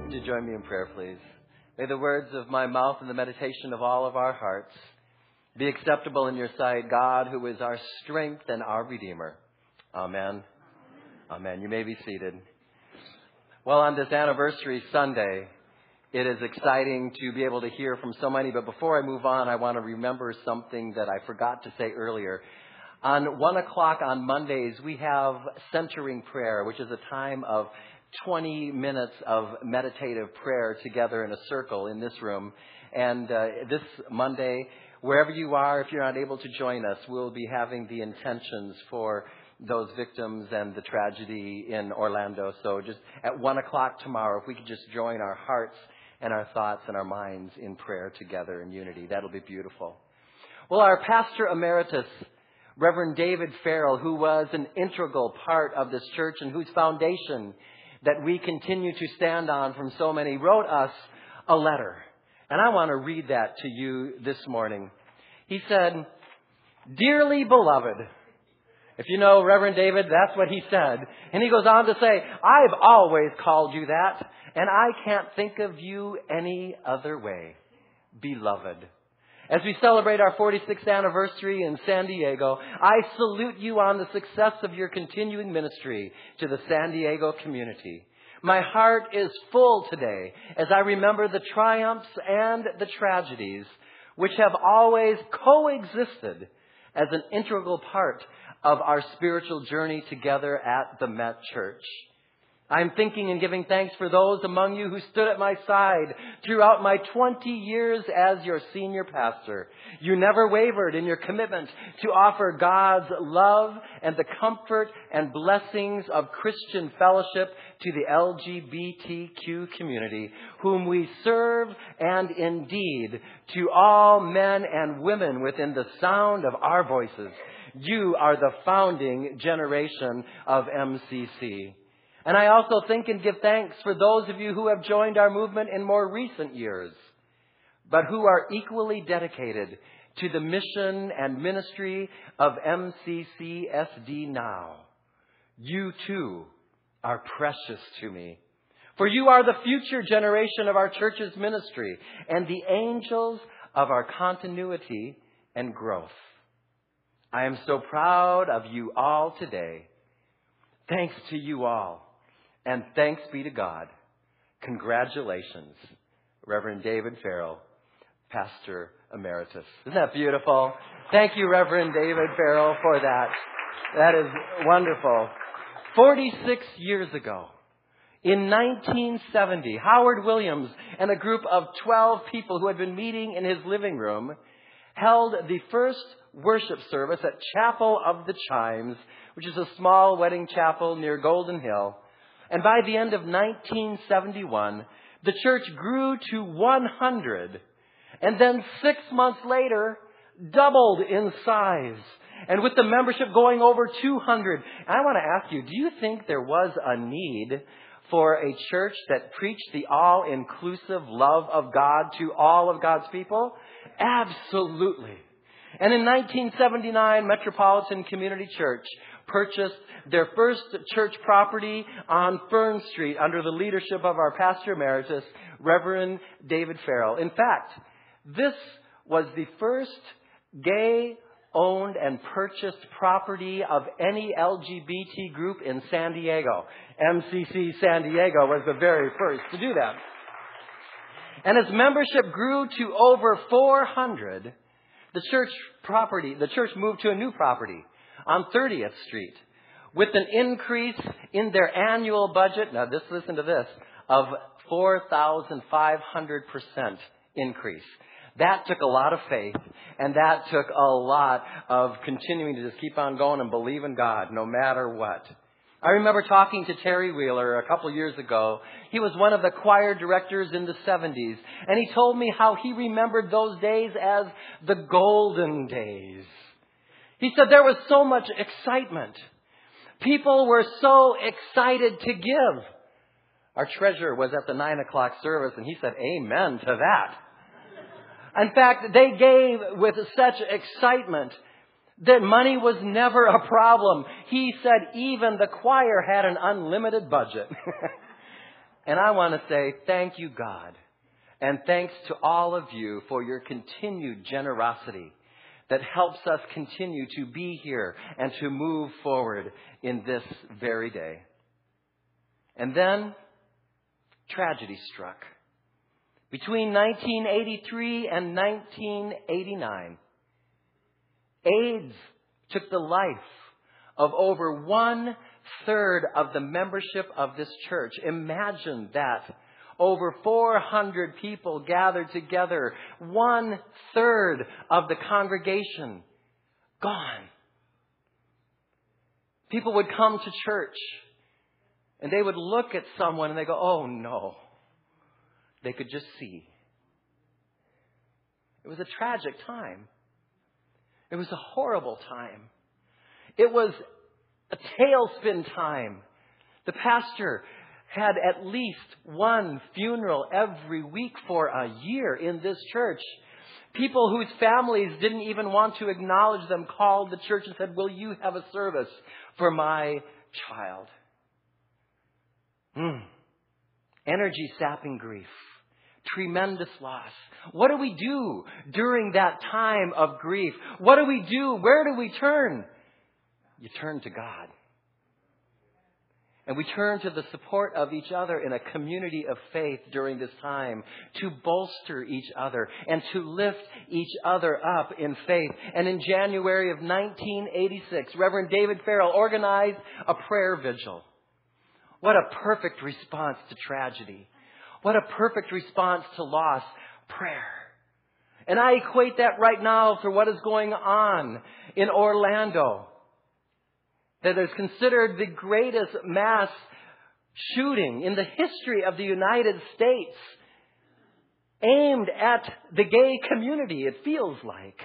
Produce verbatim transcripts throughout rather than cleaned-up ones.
Would you join me in prayer, please? May the words of my mouth and the meditation of all of our hearts be acceptable in your sight, God, who is our strength and our Redeemer. Amen. Amen. You may be seated. Well, on this anniversary Sunday, it is exciting to be able to hear from so many. But before I move on, I want to remember something that I forgot to say earlier. On one o'clock on Mondays, we have centering prayer, which is a time of twenty minutes of meditative prayer together in a circle in this room. And uh, this Monday, wherever you are, if you're not able to join us, we'll be having the intentions for those victims and the tragedy in Orlando. So just at one o'clock tomorrow, if we could just join our hearts and our thoughts and our minds in prayer together in unity, that'll be beautiful. Well, our pastor emeritus, Reverend David Farrell, who was an integral part of this church and whose foundation that we continue to stand on from so many, wrote us a letter. And I want to read that to you this morning. He said, "Dearly beloved," if you know Reverend David, that's what he said. And he goes on to say, "I've always called you that, and I can't think of you any other way. Beloved. As we celebrate our forty-sixth anniversary in San Diego, I salute you on the success of your continuing ministry to the San Diego community. My heart is full today as I remember the triumphs and the tragedies which have always coexisted as an integral part of our spiritual journey together at the Met Church. I'm thinking and giving thanks for those among you who stood at my side throughout my twenty years as your senior pastor. You never wavered in your commitment to offer God's love and the comfort and blessings of Christian fellowship to the L G B T Q community, whom we serve, and indeed to all men and women within the sound of our voices. You are the founding generation of M C C. And I also think and give thanks for those of you who have joined our movement in more recent years, but who are equally dedicated to the mission and ministry of M C C S D now. You too are precious to me, for you are the future generation of our church's ministry and the angels of our continuity and growth. I am so proud of you all today. Thanks to you all. And thanks be to God. Congratulations, Reverend David Farrell, Pastor Emeritus." Isn't that beautiful? Thank you, Reverend David Farrell, for that. That is wonderful. forty-six years ago, in nineteen seventy, Howard Williams and a group of twelve people who had been meeting in his living room held the first worship service at Chapel of the Chimes, which is a small wedding chapel near Golden Hill. And by the end of nineteen seventy-one, the church grew to one hundred. And then six months later, doubled in size. And with the membership going over two hundred. And I want to ask you, do you think there was a need for a church that preached the all-inclusive love of God to all of God's people? Absolutely. And in nineteen seventy-nine, Metropolitan Community Church purchased their first church property on Fern Street under the leadership of our pastor emeritus, Reverend David Farrell. In fact, this was the first gay-owned and purchased property of any L G B T group in San Diego. M C C San Diego was the very first to do that. And as membership grew to over four hundred, the church property, the church moved to a new property on thirtieth Street with an increase in their annual budget, now this, listen to this, of four thousand five hundred percent increase. That took a lot of faith, and that took a lot of continuing to just keep on going and believe in God no matter what. I remember talking to Terry Wheeler a couple years ago. He was one of the choir directors in the seventies, and he told me how he remembered those days as the golden days. He said there was so much excitement. People were so excited to give. Our treasurer was at the nine o'clock service, and he said, "Amen to that." In fact, they gave with such excitement that money was never a problem. He said even the choir had an unlimited budget. And I want to say thank you, God. And thanks to all of you for your continued generosity that helps us continue to be here and to move forward in this very day. And then tragedy struck. Between nineteen eighty-three and nineteen eighty-nine, AIDS took the life of over one-third of the membership of this church. Imagine that. Over four hundred people gathered together. One-third of the congregation gone. People would come to church and they would look at someone and they go, oh no. They could just see. It was a tragic time. It was a horrible time. It was a tailspin time. The pastor had at least one funeral every week for a year in this church. People whose families didn't even want to acknowledge them called the church and said, will you have a service for my child? Mm. Energy-sapping grief. Tremendous loss. What do we do during that time of grief? What do we do? Where do we turn? You turn to God. And we turn to the support of each other in a community of faith during this time to bolster each other and to lift each other up in faith. And in January of nineteen eighty-six, Reverend David Farrell organized a prayer vigil. What a perfect response to tragedy. What a perfect response to loss. Prayer. And I equate that right now for what is going on in Orlando. That is considered the greatest mass shooting in the history of the United States, aimed at the gay community, it feels like.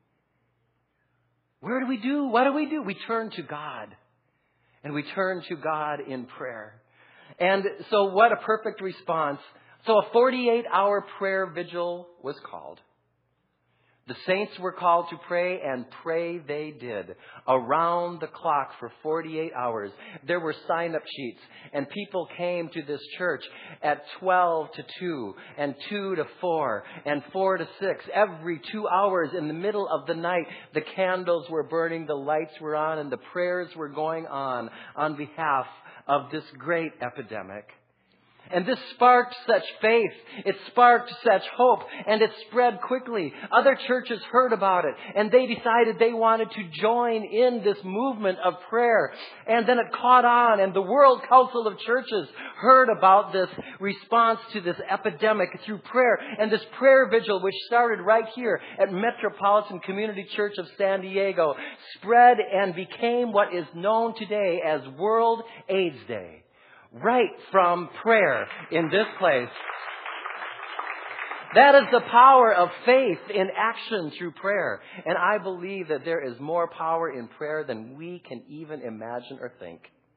Where do we do? What do we do? We turn to God. And we turn to God in prayer. And so what a perfect response. So a forty-eight hour prayer vigil was called. The saints were called to pray, and pray they did. Around the clock for forty-eight hours. There were sign-up sheets, and people came to this church at twelve to two, and two to four, and four to six. Every two hours in the middle of the night, the candles were burning, the lights were on, and the prayers were going on on behalf of this great epidemic. And this sparked such faith. It sparked such hope. And it spread quickly. Other churches heard about it. And they decided they wanted to join in this movement of prayer. And then it caught on. And the World Council of Churches heard about this response to this epidemic through prayer. And this prayer vigil, which started right here at Metropolitan Community Church of San Diego, spread and became what is known today as World AIDS Day. Right from prayer in this place. That is the power of faith in action through prayer. And I believe that there is more power in prayer than we can even imagine or think.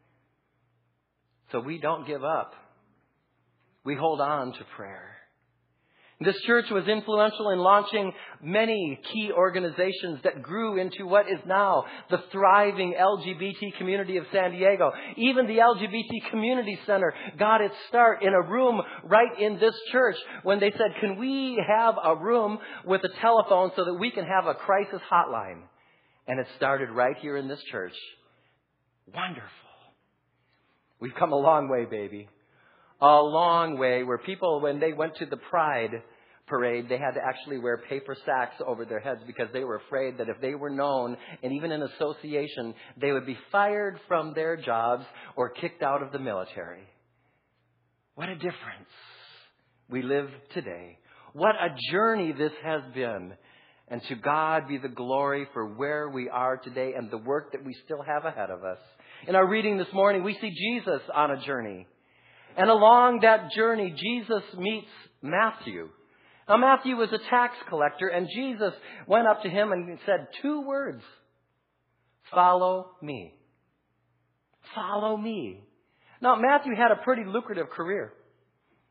So we don't give up. We hold on to prayer. This church was influential in launching many key organizations that grew into what is now the thriving L G B T community of San Diego. Even the L G B T Community Center got its start in a room right in this church when they said, can we have a room with a telephone so that we can have a crisis hotline? And it started right here in this church. Wonderful. We've come a long way, baby. A long way where people, when they went to the Pride parade, they had to actually wear paper sacks over their heads because they were afraid that if they were known, and even in association, they would be fired from their jobs or kicked out of the military. What a difference we live today. What a journey this has been. And to God be the glory for where we are today and the work that we still have ahead of us. In our reading this morning, we see Jesus on a journey. And along that journey, Jesus meets Matthew. Now, Matthew was a tax collector, and Jesus went up to him and said two words. Follow me. Follow me. Now, Matthew had a pretty lucrative career.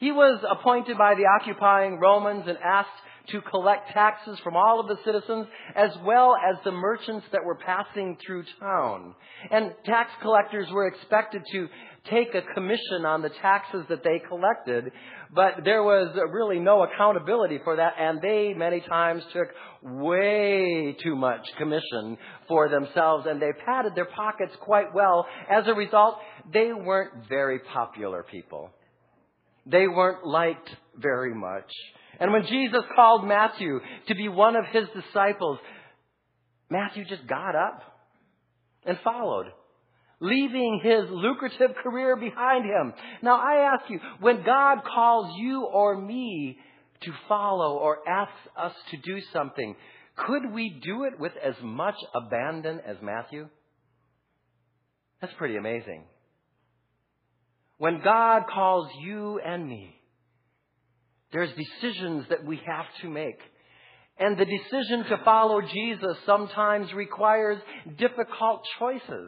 He was appointed by the occupying Romans and asked to collect taxes from all of the citizens as well as the merchants that were passing through town. And tax collectors were expected to take a commission on the taxes that they collected, but there was really no accountability for that, and they many times took way too much commission for themselves, and they padded their pockets quite well. As a result, they weren't very popular people. They weren't liked very much. And when Jesus called Matthew to be one of his disciples, Matthew just got up and followed, leaving his lucrative career behind him. Now I ask you, when God calls you or me to follow or asks us to do something, could we do it with as much abandon as Matthew? That's pretty amazing. When God calls you and me, there's decisions that we have to make. And the decision to follow Jesus sometimes requires difficult choices.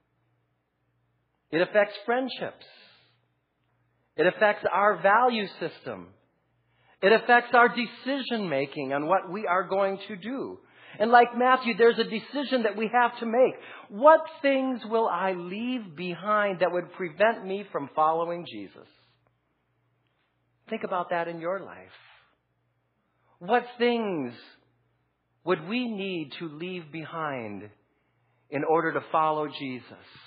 It affects friendships. It affects our value system. It affects our decision making on what we are going to do. And like Matthew, there's a decision that we have to make. What things will I leave behind that would prevent me from following Jesus? Think about that in your life. What things would we need to leave behind in order to follow Jesus?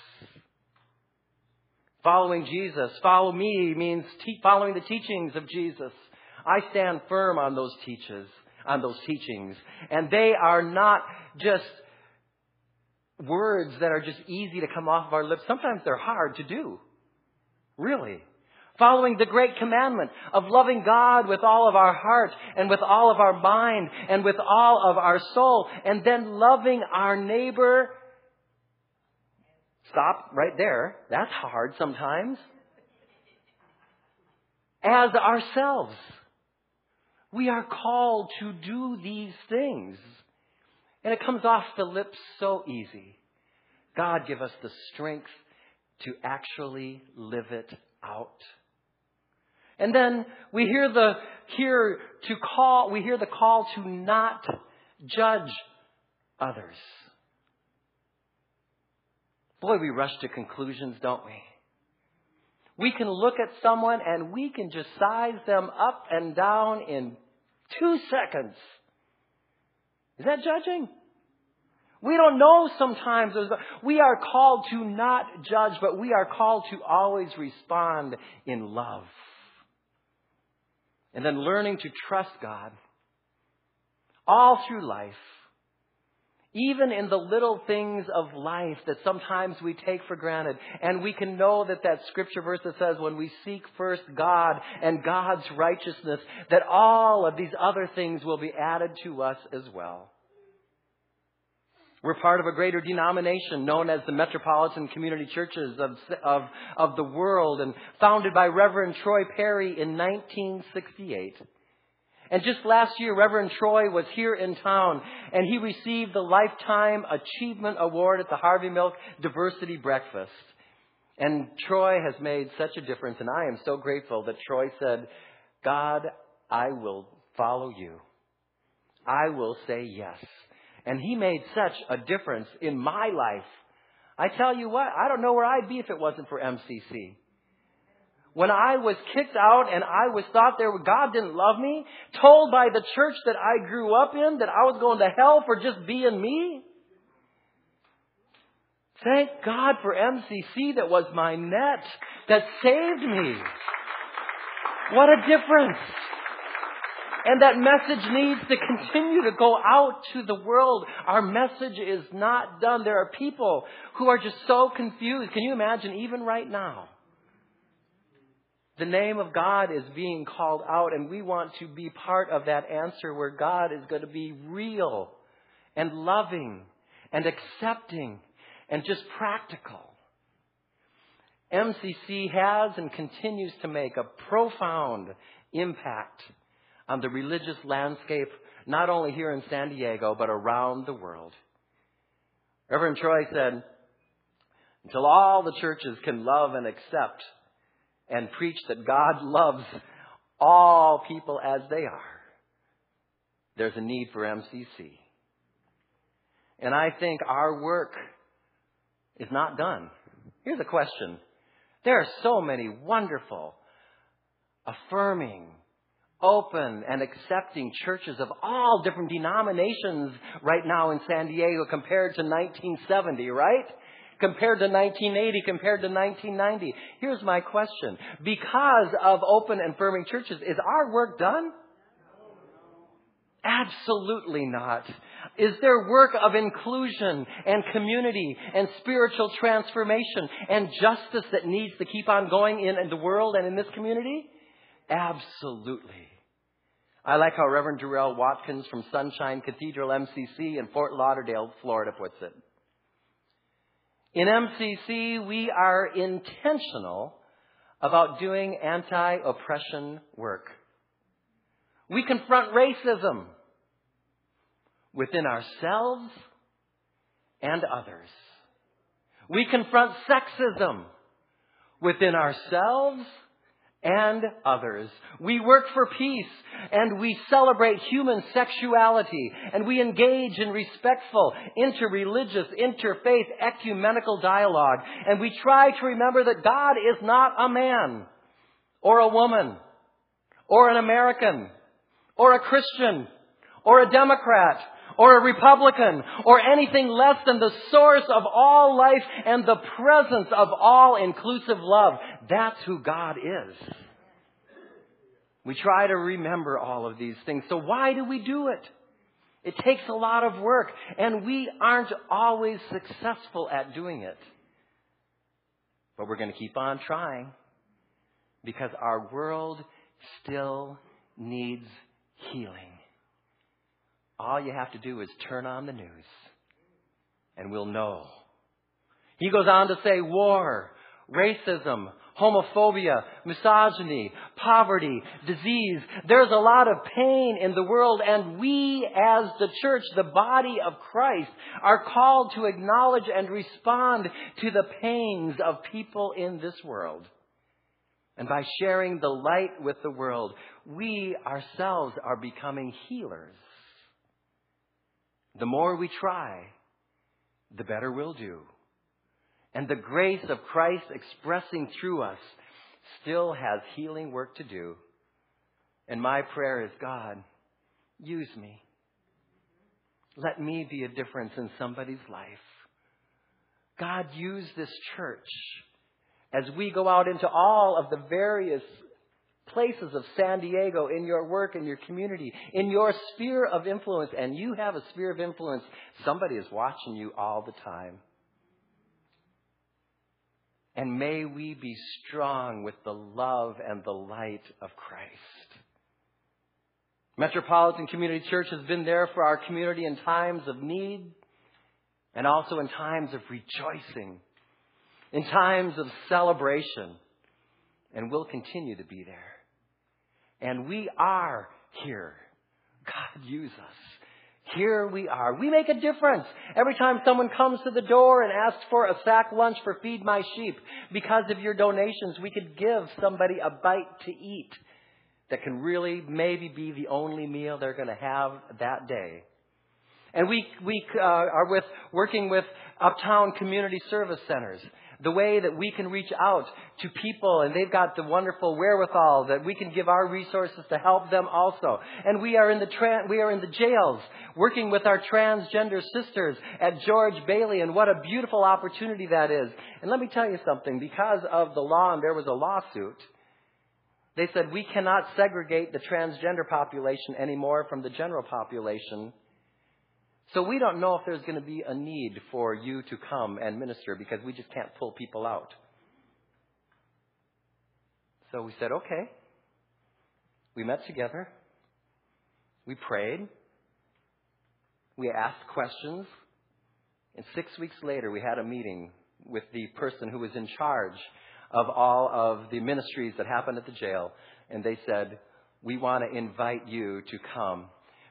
Following Jesus, follow me, means te- following the teachings of Jesus. I stand firm on those teaches, on those teachings. And they are not just words that are just easy to come off of our lips. Sometimes they're hard to do. Really. Following the great commandment of loving God with all of our heart and with all of our mind and with all of our soul, and then loving our neighbor. Stop right there. That's hard sometimes. As ourselves. We are called to do these things. And it comes off the lips so easy. God give us the strength to actually live it out. And then we hear the here to call we hear the call to not judge others. Boy, we rush to conclusions, don't we? We can look at someone and we can just size them up and down in two seconds. Is that judging? We don't know sometimes. We are called to not judge, but we are called to always respond in love. And then learning to trust God all through life. Even in the little things of life that sometimes we take for granted. And we can know that that scripture verse that says when we seek first God and God's righteousness, that all of these other things will be added to us as well. We're part of a greater denomination known as the Metropolitan Community Churches of, of, of the world, and founded by Reverend Troy Perry in nineteen sixty-eight. And just last year, Reverend Troy was here in town, and he received the Lifetime Achievement Award at the Harvey Milk Diversity Breakfast. And Troy has made such a difference, and I am so grateful that Troy said, God, I will follow you. I will say yes. And he made such a difference in my life. I tell you what, I don't know where I'd be if it wasn't for M C C. When I was kicked out and I was thought there God didn't love me, told by the church that I grew up in that I was going to hell for just being me. Thank God for M C C that was my net, that saved me. What a difference. And that message needs to continue to go out to the world. Our message is not done. There are people who are just so confused. Can you imagine even right now? The name of God is being called out, and we want to be part of that answer where God is going to be real and loving and accepting and just practical. M C C has and continues to make a profound impact on the religious landscape, not only here in San Diego, but around the world. Reverend Troy said, until all the churches can love and accept and preach that God loves all people as they are, there's a need for M C C. And I think our work is not done. Here's a question. There are so many wonderful, affirming, open, and accepting churches of all different denominations right now in San Diego compared to nineteen seventy, right? Compared to nineteen eighty, compared to nineteen ninety. Here's my question. Because of open and affirming churches, is our work done? Absolutely not. Is there work of inclusion and community and spiritual transformation and justice that needs to keep on going in, in the world and in this community? Absolutely. I like how Reverend Jarrell Watkins from Sunshine Cathedral M C C in Fort Lauderdale, Florida puts it. In M C C, we are intentional about doing anti-oppression work. We confront racism within ourselves and others. We confront sexism within ourselves and others. We work for peace, and we celebrate human sexuality, and we engage in respectful, interreligious, interfaith, ecumenical dialogue. And we try to remember that God is not a man, or a woman, or an American, or a Christian, or a Democrat, or a Republican, or anything less than the source of all life and the presence of all inclusive love. That's who God is. We try to remember all of these things. So why do we do it? It takes a lot of work, and we aren't always successful at doing it. But we're going to keep on trying, because our world still needs healing. All you have to do is turn on the news, and we'll know. He goes on to say war, racism, homophobia, misogyny, poverty, disease. There's a lot of pain in the world, and we as the church, the body of Christ, are called to acknowledge and respond to the pains of people in this world. And by sharing the light with the world, we ourselves are becoming healers. The more we try, the better we'll do. And the grace of Christ expressing through us still has healing work to do. And my prayer is, God, use me. Let me be a difference in somebody's life. God, use this church as we go out into all of the various places of San Diego, in your work, in your community, in your sphere of influence. And you have a sphere of influence. Somebody is watching you all the time. And may we be strong with the love and the light of Christ. Metropolitan Community Church has been there for our community in times of need, and also in times of rejoicing, in times of celebration, and will continue to be there. And we are here. God, use us. Here we are. We make a difference. Every time someone comes to the door and asks for a sack lunch for Feed My Sheep, because of your donations, we could give somebody a bite to eat that can really maybe be the only meal they're going to have that day. And we we uh, are with working with Uptown Community Service Centers. The way that we can reach out to people, and they've got the wonderful wherewithal that we can give our resources to help them also. And we are in the tra- we are in the jails working with our transgender sisters at George Bailey, and what a beautiful opportunity that is. And let me tell you something, because of the law, and there was a lawsuit, they said we cannot segregate the transgender population anymore from the general population. So we don't know if there's going to be a need for you to come and minister, because we just can't pull people out. So we said, okay. We met together. We prayed. We asked questions. And six weeks later, we had a meeting with the person who was in charge of all of the ministries that happened at the jail. And they said, we want to invite you to come,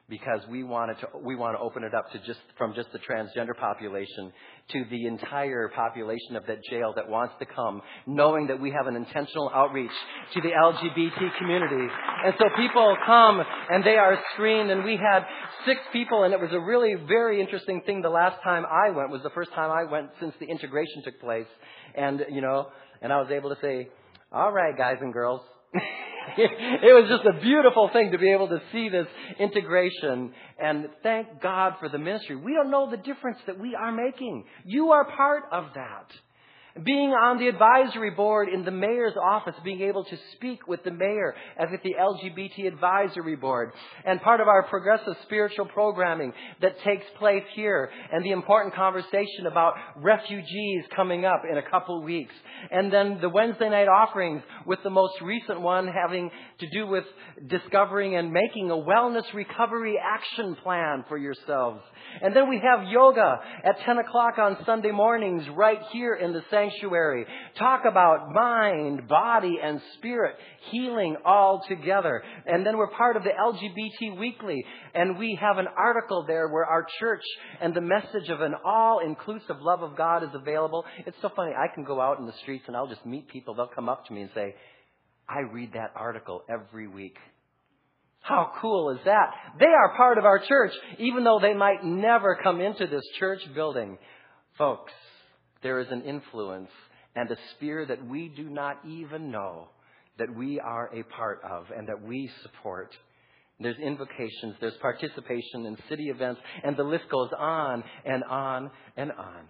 because we wanted to, we want to open it up to just, from just the transgender population to the entire population of that jail that wants to come, knowing that we have an intentional outreach to the L G B T community. And so people come and they are screened, and we had six people, and it was a really very interesting thing. The last time I went was the first time I went since the integration took place. And, you know, and I was able to say, all right, guys and girls. It was just a beautiful thing to be able to see this integration, and thank God for the ministry. We don't know the difference that we are making. You are part of that. Being on the advisory board in the mayor's office, being able to speak with the mayor as with the L G B T advisory board, and part of our progressive spiritual programming that takes place here, and the important conversation about refugees coming up in a couple weeks, and then the Wednesday night offerings, with the most recent one having to do with discovering and making a wellness recovery action plan for yourselves. And then we have yoga at ten o'clock on Sunday mornings right here in the sanctuary. Talk about mind, body, and spirit healing all together. And then we're part of the L G B T Weekly, and we have an article there where our church and the message of an all-inclusive love of God is available. It's so funny. I can go out in the streets and I'll just meet people. They'll come up to me and say, I read that article every week. How cool is that? They are part of our church, even though they might never come into this church building. Folks, there is an influence and a sphere that we do not even know that we are a part of and that we support. There's invocations, there's participation in city events, and the list goes on and on and on.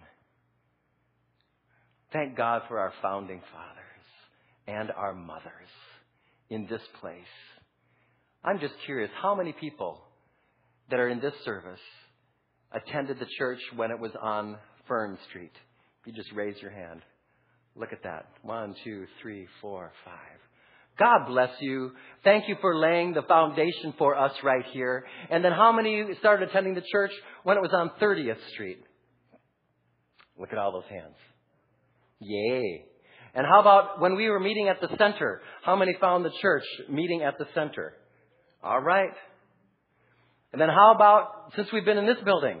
Thank God for our founding fathers and our mothers in this place. I'm just curious, how many people that are in this service attended the church when it was on Fern Street? You just raise your hand. Look at that. One, two, three, four, five. God bless you. Thank you for laying the foundation for us right here. And then how many started attending the church when it was on thirtieth Street? Look at all those hands. Yay. And how about when we were meeting at the center? How many found the church meeting at the center? All right. And then how about since we've been in this building?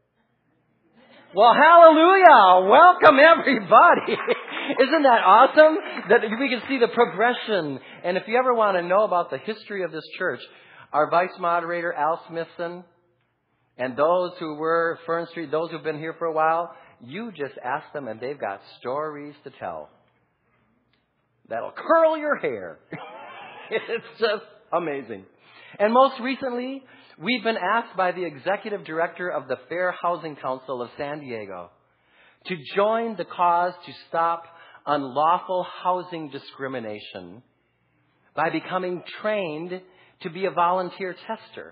Well, hallelujah. Welcome, everybody. Isn't that awesome? That we can see the progression. And if you ever want to know about the history of this church, our vice moderator, Al Smithson, and those who were Fern Street, those who've been here for a while, you just ask them and they've got stories to tell. That'll curl your hair. It's just amazing. And most recently, we've been asked by the executive director of the Fair Housing Council of San Diego to join the cause to stop unlawful housing discrimination by becoming trained to be a volunteer tester.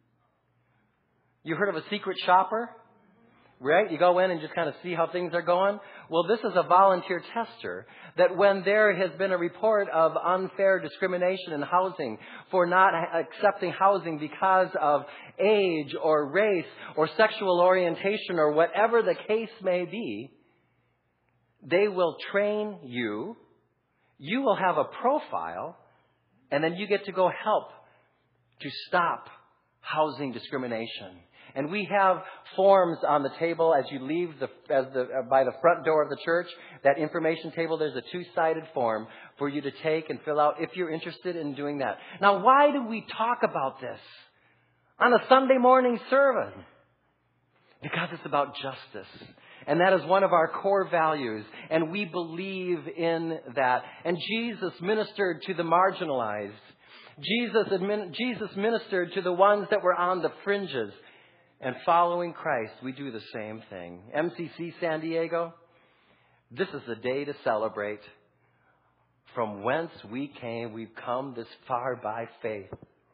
You heard of a secret shopper? Right? You go in and just kind of see how things are going. Well, this is a volunteer tester that when there has been a report of unfair discrimination in housing for not accepting housing because of age or race or sexual orientation or whatever the case may be, they will train you. You will have a profile, and then you get to go help to stop housing discrimination. And we have forms on the table as you leave the, as the, uh, by the front door of the church. That information table, there's a two-sided form for you to take and fill out if you're interested in doing that. Now, why do we talk about this on a Sunday morning service? Because it's about justice. And that is one of our core values. And we believe in that. And Jesus ministered to the marginalized. Jesus, admin, Jesus ministered to the ones that were on the fringes. And following Christ, we do the same thing. M C C San Diego, this is the day to celebrate. From whence we came, we've come this far by faith.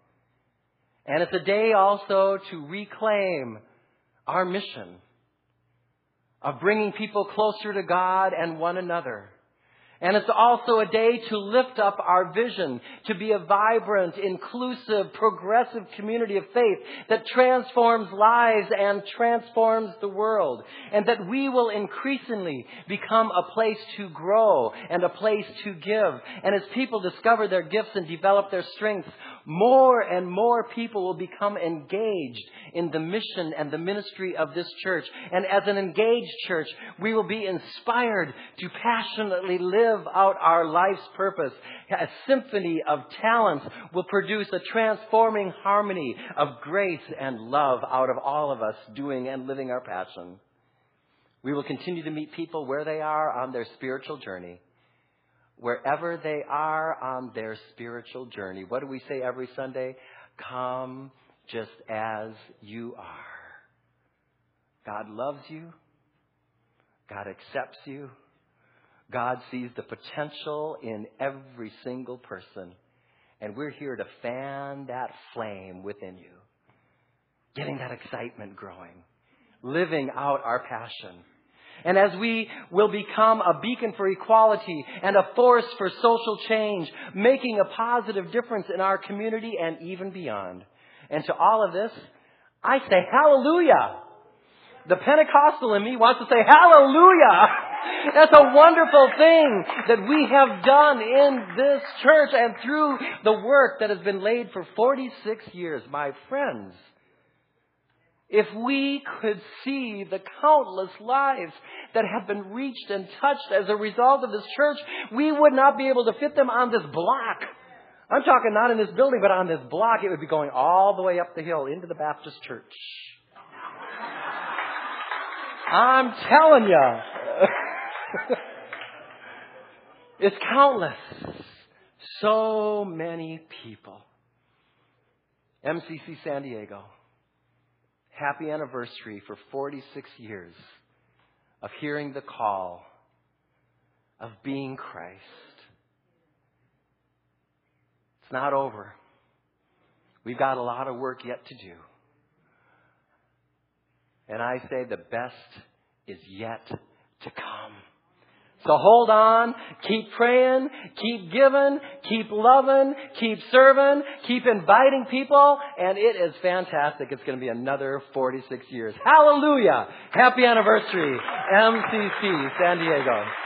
And it's a day also to reclaim our mission of bringing people closer to God and one another. And it's also a day to lift up our vision, to be a vibrant, inclusive, progressive community of faith that transforms lives and transforms the world. And that we will increasingly become a place to grow and a place to give. And as people discover their gifts and develop their strengths, more and more people will become engaged in the mission and the ministry of this church. And as an engaged church, we will be inspired to passionately live out our life's purpose. A symphony of talents will produce a transforming harmony of grace and love out of all of us doing and living our passion. We will continue to meet people where they are on their spiritual journey. Wherever they are on their spiritual journey. What do we say every Sunday? Come just as you are. God loves you. God accepts you. God sees the potential in every single person. And we're here to fan that flame within you. Getting that excitement growing. Living out our passion. And as we will become a beacon for equality and a force for social change, making a positive difference in our community and even beyond. And to all of this, I say hallelujah. The Pentecostal in me wants to say hallelujah. That's a wonderful thing that we have done in this church and through the work that has been laid for forty-six years. My friends, if we could see the countless lives that have been reached and touched as a result of this church, we would not be able to fit them on this block. I'm talking not in this building, but on this block. It would be going all the way up the hill into the Baptist church. I'm telling you. It's countless. So many people. M C C San Diego. Happy anniversary for forty-six years of hearing the call of being Christ. It's not over. We've got a lot of work yet to do. And I say the best is yet to come. So hold on, keep praying, keep giving, keep loving, keep serving, keep inviting people, and it is fantastic. It's going to be another forty-six years. Hallelujah! Happy anniversary, M C C San Diego.